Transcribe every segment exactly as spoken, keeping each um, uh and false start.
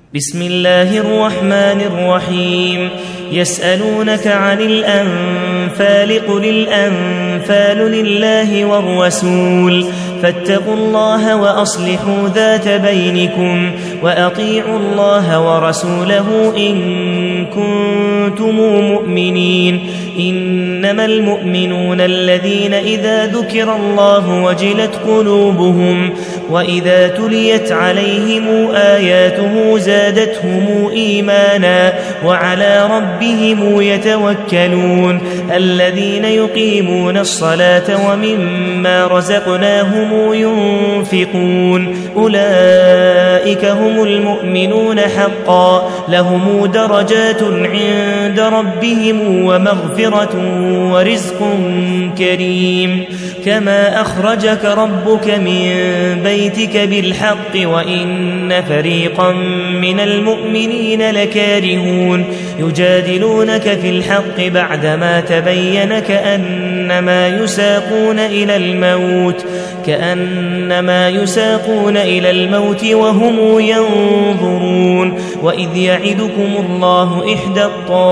بسم الله الرحمن الرحيم يسألونك عن الأنفال قل الأنفال لله والرسول فاتقوا الله وأصلحوا ذات بينكم وأطيعوا الله ورسوله إن كنتم مؤمنين إنما المؤمنون الذين إذا ذكر الله وجلت قلوبهم وإذا تليت عليهم آياته زادتهم إيمانا وعلى ربهم يتوكلون الذين يقيمون الصلاة ومما رزقناهم ينفقون أولئك هم المؤمنون حقا لهم درجات عند ربهم ومغفرة ورزق كريم كما أخرجك ربك من بيتك بالحق وإن فريقا من المؤمنين لكارهون يجادلونك في الحق بعدما تبين كأنما يساقون إلى الموت كأنما يساقون إلى الموت وهم ينظرون وإذ يعدكم الله إحدى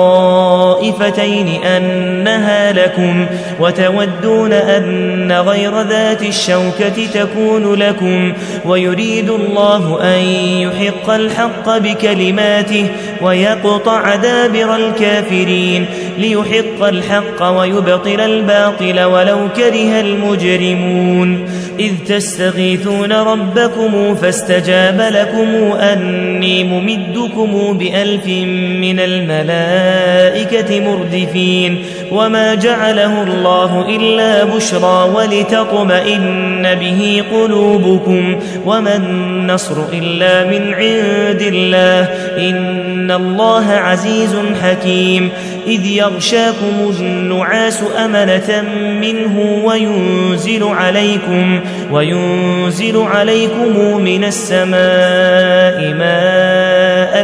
الطائفتين أنها لكم وتودون أن غير ذات الشوكة تكون لكم ويريد الله أن يحق الحق بكلماته ويقطع دابر الكافرين ليحق الحق ويبطل الباطل ولو كره المجرمون إذ تستغيثون ربكم فاستجاب لكم أني ممدكم بألف من الملائكة مردفين وما جعله الله إلا بشرى ولتطمئن به قلوبكم وما النصر إلا من عند الله إن الله عزيز حكيم إذ يغشاكم النعاس أمنة منه وينزل عليكم وينزل عليكم من السماء ماء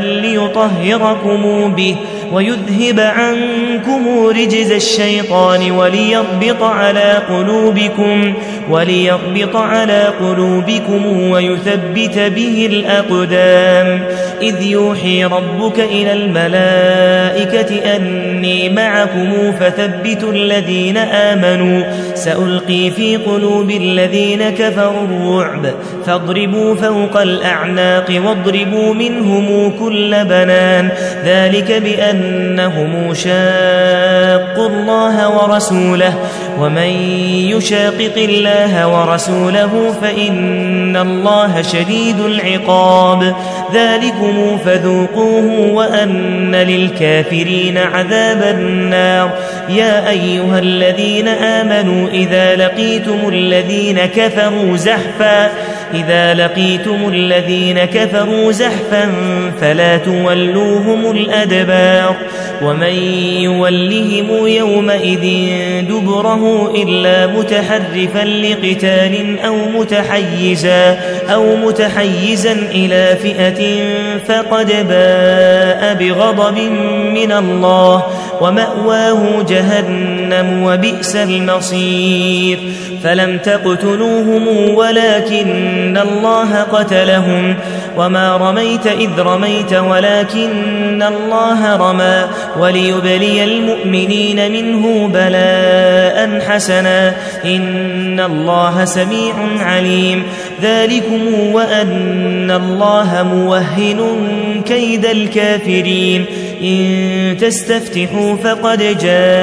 ليطهركم به ويذهب عنكم رجز الشيطان وليربط على قلوبكم وليربط على قلوبكم ويثبت به الأقدام إذ يوحي ربك إلى الملائكة أني معكم فثبتوا الذين آمنوا سألقي في قلوب الذين كفروا الرعب فاضربوا فوق الأعناق واضربوا منهم كل بنان ذلك بأنهم شاقوا الله ورسوله ومن يشاقق الله ورسوله فإن الله شديد العقاب ذلكم فذوقوه وأن للكافرين عذاب النار يا أيها الذين آمنوا إذا لقيتم الذين كفروا زحفا إذا لقيتم الذين كفروا زحفا فلا تولوهم الأدبار ومن يولهم يومئذ دبره إلا متحرفا لقتال أو متحيزا أو متحيزا إلى فئة فقد باء بغضب من الله ومأواه جهنم وبئس المصير فلم تقتلوهم ولكن الله قتلهم وما رميت إذ رميت ولكن الله رمى وليبلي المؤمنين منه بلاء حسنا إن الله سميع عليم ذلكم وأن الله موهن كيد الكافرين إن تستفتحوا فقد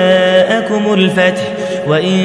جاءكم الفتح وإن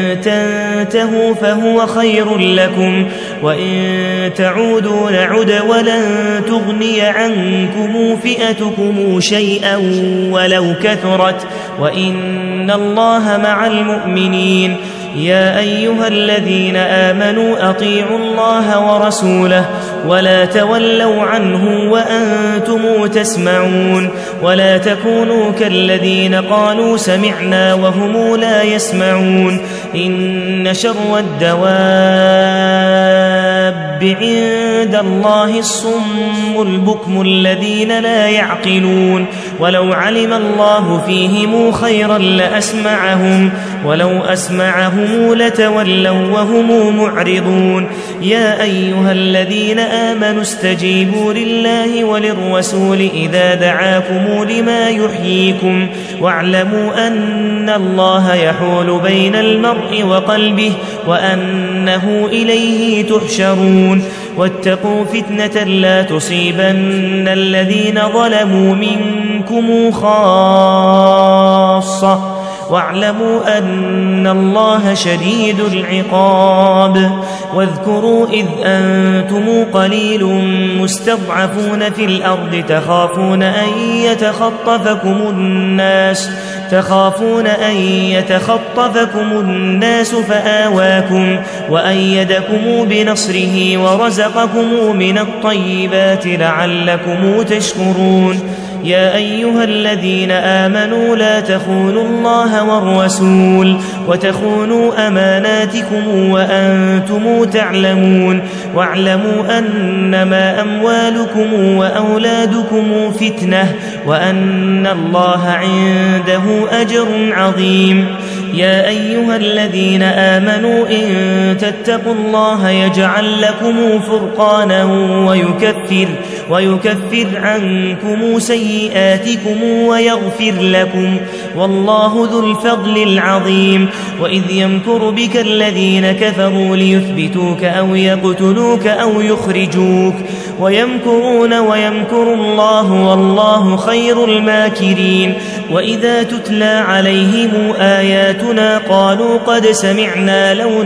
تنتهوا فهو خير لكم وإن تعودوا نعد ولن تغني عنكم فئتكم شيئا ولو كثرت وإن الله مع المؤمنين يا أيها الذين آمنوا أطيعوا الله ورسوله ولا تولوا عنه وأنتم تسمعون ولا تكونوا كالذين قالوا سمعنا وهم لا يسمعون إن شر الدواب عند الله الصم البكم الذين لا يعقلون ولو علم الله فيهم خيرا لأسمعهم ولو أسمعهم لتولوا وهم معرضون يا أيها الذين آمنوا استجيبوا لله وللرسول إذا دعاكم لما يحييكم واعلموا أن الله يحول بين المرء وقلبه وأنه إليه تحشرون واتقوا فتنة لا تصيبن الذين ظلموا منكم خاصة واعلموا أن الله شديد العقاب واذكروا إذ أنتم قليل مستضعفون في الأرض تخافون أن يتخطفكم الناس تخافون أن يتخطفكم الناس فآواكم وأيدكم بنصره ورزقكم من الطيبات لعلكم تشكرون يا أيها الذين آمنوا لا تخونوا الله والرسول وتخونوا أماناتكم وأنتم تعلمون واعلموا أنما أموالكم وأولادكم فتنة وأن الله عنده أجر عظيم يا أيها الذين آمنوا إن تتقوا الله يجعل لكم فرقانا ويكفر, ويكفر عنكم سيئاتكم ويغفر لكم والله ذو الفضل العظيم وإذ يمكر بك الذين كفروا ليثبتوك أو يقتلوك أو يخرجوك ويمكرون ويمكر الله والله خير الماكرين وإذا تتلى عليهم آياتنا قالوا قد سمعنا لو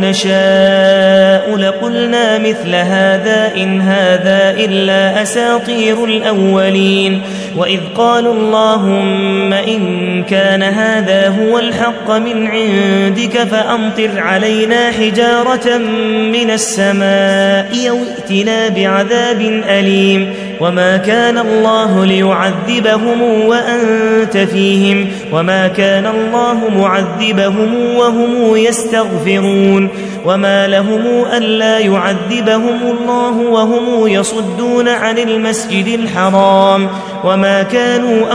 نشاء لقلنا مثل هذا إن هذا إلا أساطير الأولين وإذ قالوا اللهم إن كان هذا هو الحق من عندك فأمطر علينا حجارة من السماء أو ائتنا بعذاب أليم وما كان الله ليعذبهم وأنت فيهم وما كان الله معذبهم وهم يستغفرون وما لهم ألا يعذبهم الله وهم يصدون عن المسجد الحرام وما كانوا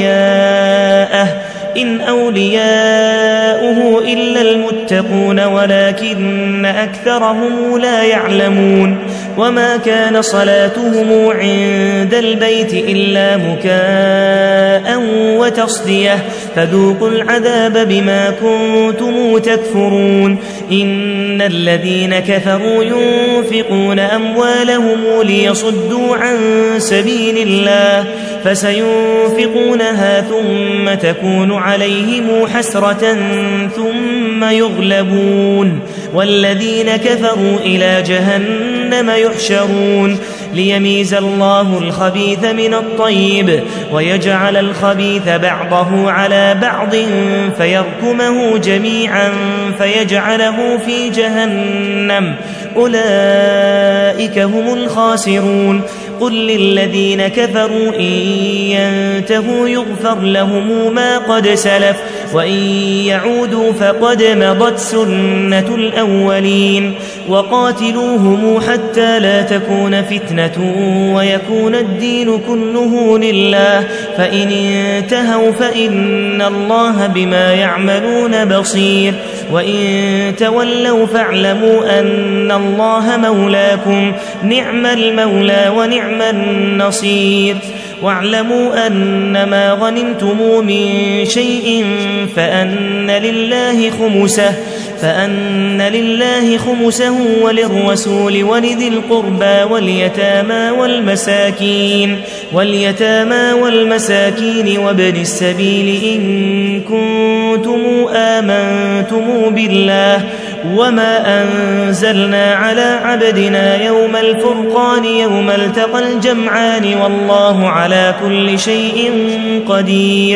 أولياءه إن أولياؤه إلا المتقون ولكن أكثرهم لا يعلمون وما كان صلاتهم عند البيت إلا مكاء وتصدية فذوقوا العذاب بما كنتم تكفرون إن الذين كفروا ينفقون أموالهم ليصدوا عن سبيل الله فسينفقونها ثم تكون عليهم حسرة ثم يغلبون والذين كفروا إلى جهنم يحشرون ليميز الله الخبيث من الطيب ويجعل الخبيث بعضه على بعض فيركمه جميعا فيجعله في جهنم أولئك هم الخاسرون قل للذين كفروا إن ينتهوا يغفر لهم ما قد سلف وإن يعودوا فقد مضت سنة الأولين وقاتلوهم حتى لا تكون فتنة ويكون الدين كله لله فإن انتهوا فإن الله بما يعملون بصير وإن تولوا فاعلموا أن الله مولاكم نعم المولى ونعم النصير واعلموا أن ما غنمتم من شيء فأن لله خمسه فأن لله خمسه وللرسول ولذي القربى واليتامى والمساكين واليتامى والمساكين وابن السبيل إن كنتم آمنتم بالله وما أنزلنا على عبدنا يوم الفرقان يوم التقى الجمعان والله على كل شيء قدير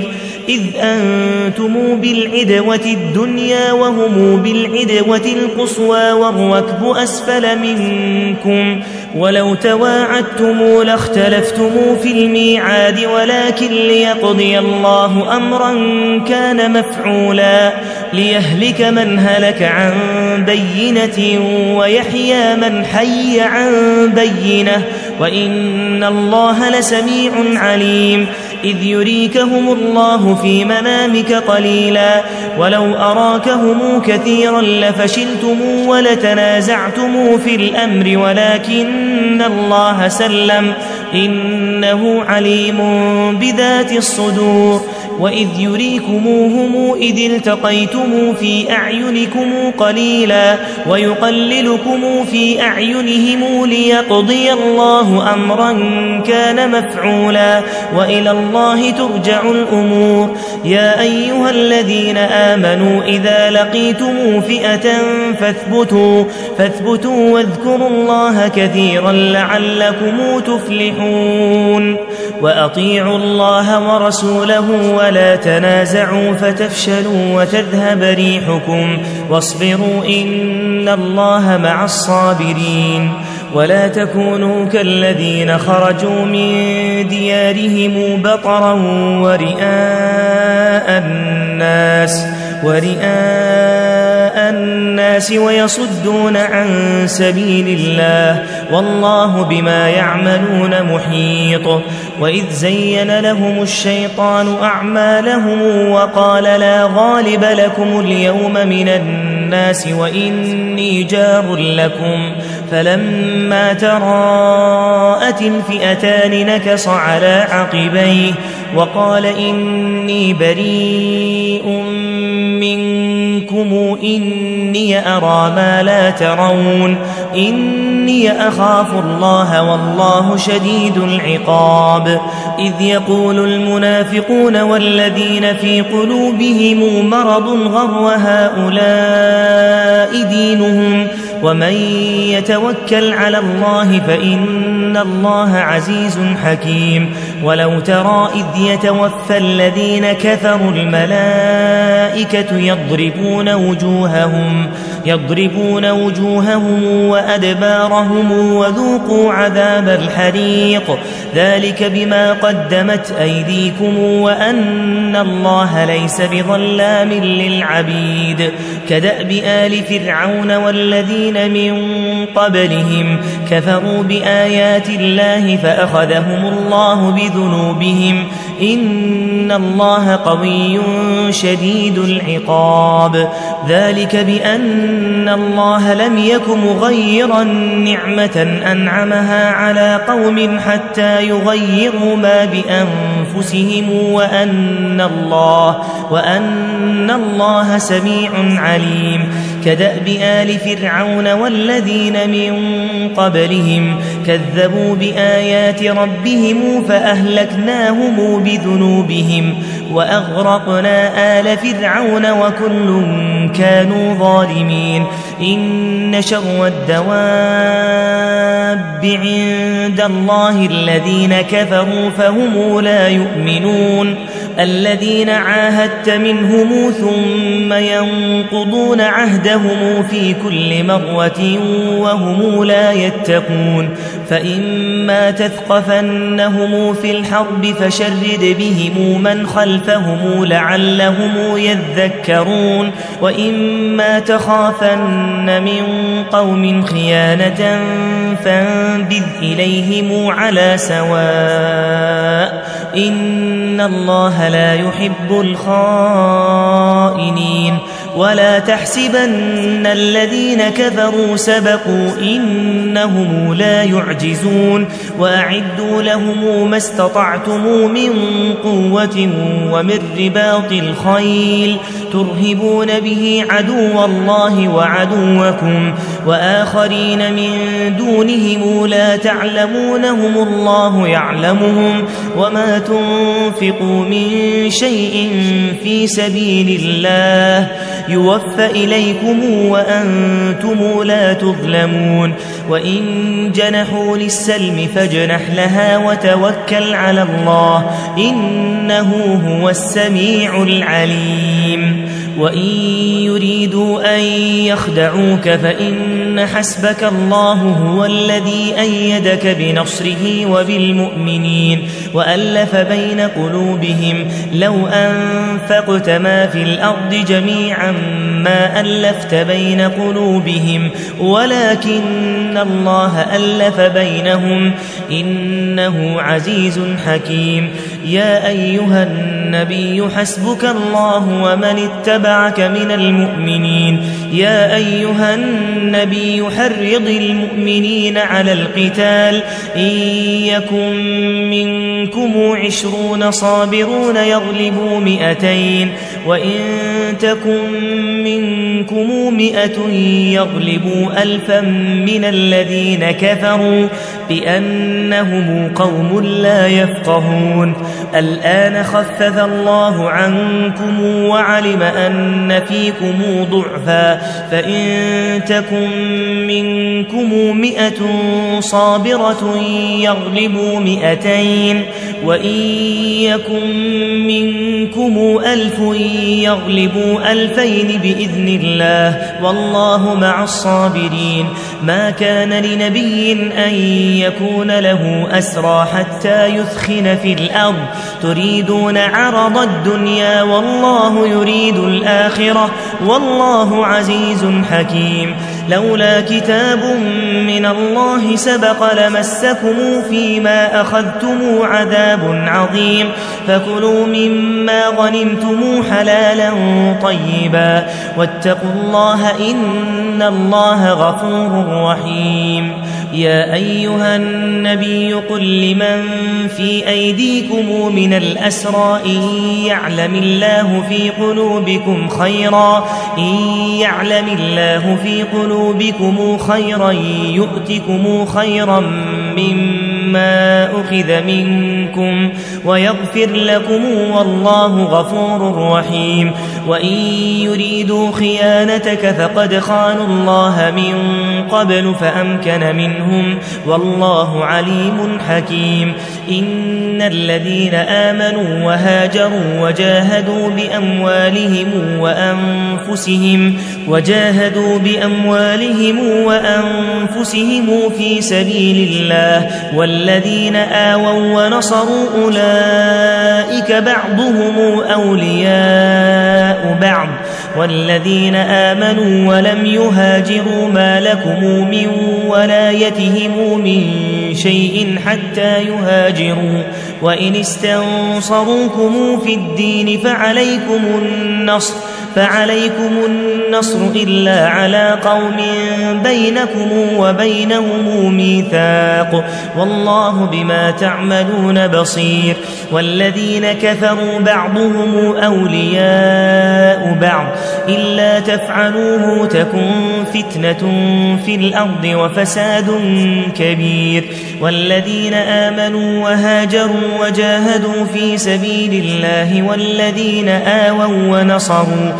إذ أنتم بالعدوة الدنيا وهم بالعدوة القصوى والركب أسفل منكم ولو تواعدتم لاختلفتم في الميعاد ولكن ليقضي الله أمرا كان مفعولا ليهلك من هلك عن بينة ويحيى من حي عن بينة وإن الله لسميع عليم إذ يريكهم الله في منامك قليلا ولو أراكهم كثيرا لفشلتم ولتنازعتم في الأمر ولكن الله سلم إنه عليم بذات الصدور وإذ يريكموهم إذ التقيتم في أعينكم قليلا ويقللكم في أعينهم ليقضي الله أمرا كان مفعولا وإلى الله ترجع الأمور يا أيها الذين آمنوا إذا لقيتم فئة فاثبتوا, فاثبتوا واذكروا الله كثيرا لعلكم تفلحون وأطيعوا الله ورسوله ولا تنازعوا فتفشلوا وتذهب ريحكم واصبروا إن الله مع الصابرين ولا تكونوا كالذين خرجوا من ديارهم بطرا ورئاء الناس ورئاء الناس ويصدون عن سبيل الله والله بما يعملون محيط وإذ زين لهم الشيطان أعمالهم وقال لا غالب لكم اليوم من الناس وإني جار لكم فلما تراءت الفئتان نكص على عقبيه وقال إني بريء منكم إني أرى ما لا ترون إني أخاف الله والله شديد العقاب إذ يقول المنافقون والذين في قلوبهم مرض غر هؤلاء دينهم ومن يتوكل على الله فإن الله عزيز حكيم ولو ترى إذ يتوفى الذين كفروا الملائكة يضربون وجوههم يضربون وجوههم وأدبارهم وذوقوا عذاب الحريق ذلك بما قدمت أيديكم وأن الله ليس بظلام للعبيد كدأب آل فرعون والذين من قبلهم كفروا بآيات الله فأخذهم الله بذنوبهم إن الله قوي شديد العقاب ذلك بأن الله لم يك مغيرا نعمة أنعمها على قوم حتى يغيروا ما بأنفسهم وأن الله, وأن الله سميع عليم كدأب آل فرعون والذين من قبلهم كذبوا بآيات ربهم فأهلكناهم بذنوبهم وأغرقنا آل فرعون وكل كانوا ظالمين إن شر الدواب عند الله الذين كفروا فهم لا يؤمنون الذين عاهدت منهم ثم ينقضون عهدهم في كل مرة وهم لا يتقون فإما تثقفنهم في الحرب فشرد بهم من خلفهم لعلهم يذكرون وإما تخافن من قوم خيانة فانبذ إليهم على سواء إن الله لا يحب الخائنين ولا تحسبن الذين كفروا سبقوا إنهم لا يعجزون وأعدوا لهم ما استطعتم من قوة ومن رباط الخيل ترهبون به عدو الله وعدوكم وآخرين من دونهم لا تعلمونهم الله يعلمهم وما تنفقوا من شيء في سبيل الله يوفى إليكم وأنتم لا تظلمون وإن جنحوا للسلم فاجنح لها وتوكل على الله إنه هو السميع العليم وإن يريدوا أن يخدعوك فإن حسبك الله هو الذي أيدك بنصره وبالمؤمنين وألف بين قلوبهم لو أنفقت ما في الأرض جميعا ما ألفت بين قلوبهم ولكن الله ألف بينهم إنه عزيز حكيم يا أيها النبي حسبك الله ومن اتبعك من المؤمنين يا أيها النبي حرض المؤمنين على القتال إن يكن منكم عشرون صابرون يغلبوا مئتين وإن تكن منكم مئة يغلبوا ألفا من الذين كفروا بأنهم قوم لا يفقهون الآن خفف الله عنكم وعلم أن فيكم ضعفا فإن تكن منكم مئة صابرة يغلبوا مئتين وإن يكن منكم ألف يغلبوا ألفين بإذن الله والله مع الصابرين ما كان لنبي أن يكون له أسرى حتى يثخن في الأرض تريدون عرض الدنيا والله يريد الآخرة والله عزيز حكيم لولا كتاب من الله سبق لمسكم فيما أخذتم عذاب عظيم فكلوا مما غنمتم حلالا طيبا واتقوا الله إن الله غفور رحيم يا أيها النبي قل لمن في أيديكم من الأسرى إن يعلم الله في قلوبكم خيرا إن يعلم الله في قلوبكم خيرا يؤتكم خيرا مما أخذ منكم ويغفر لكم والله غفور رحيم وإن يريدوا خيانتك فقد خانوا الله من قبل فأمكن منهم والله عليم حكيم إن الذين آمنوا وهاجروا وجاهدوا بأموالهم وأنفسهم وجاهدوا بأموالهم وأنفسهم في سبيل الله والذين آووا ونصروا أولئك بعضهم أولياء بعض والذين آمنوا ولم يهاجروا ما لكم من ولايتهم من شيء حتى يهاجروا وإن استنصروكم في الدين فعليكم النصر فعليكم النصر إلا على قوم بينكم وبينهم ميثاق والله بما تعملون بصير والذين كفروا بعضهم أولياء بعض إلا تفعلوه تكن فتنة في الأرض وفساد كبير والذين آمنوا وهاجروا وجاهدوا في سبيل الله والذين آووا ونصروا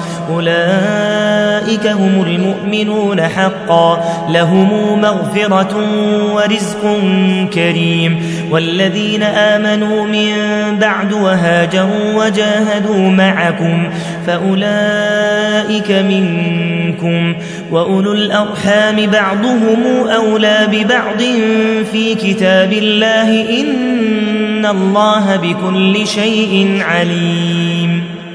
أولئك هم المؤمنون حقا لهم مغفرة ورزق كريم والذين آمنوا من بعد وهاجروا وجاهدوا معكم فأولئك منكم وأولو الأرحام بعضهم أولى ببعض في كتاب الله إن الله بكل شيء عليم